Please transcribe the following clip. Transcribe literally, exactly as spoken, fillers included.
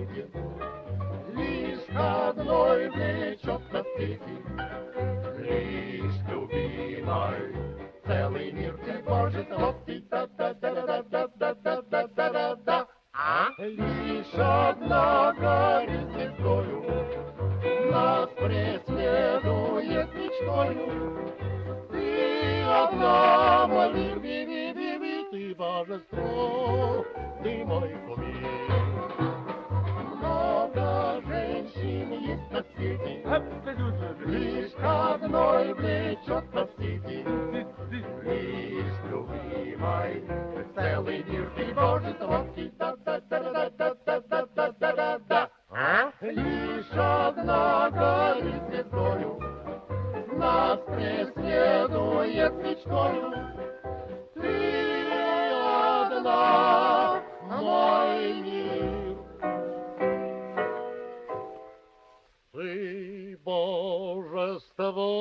свете лишь одной влечет на свете, лишь любимой целый мир тревожит. Вот и да-да-да-да-да-да-да-да-да-да-да. Лишь одна горит звездою, нас преследует мечтою. Ты одна, мой мир, ви-ви-ви-ви, ты божество, ты мой кумир. Много женщин есть на свете, лишь одной влечет на свете, лишь любимой целый мир тревожит. Вот и да-да-да-да-да-да-да-да-да-да. Лишь одна горит звездою, нас преследует мечтою. Ты одна, мой мир. Ты божество,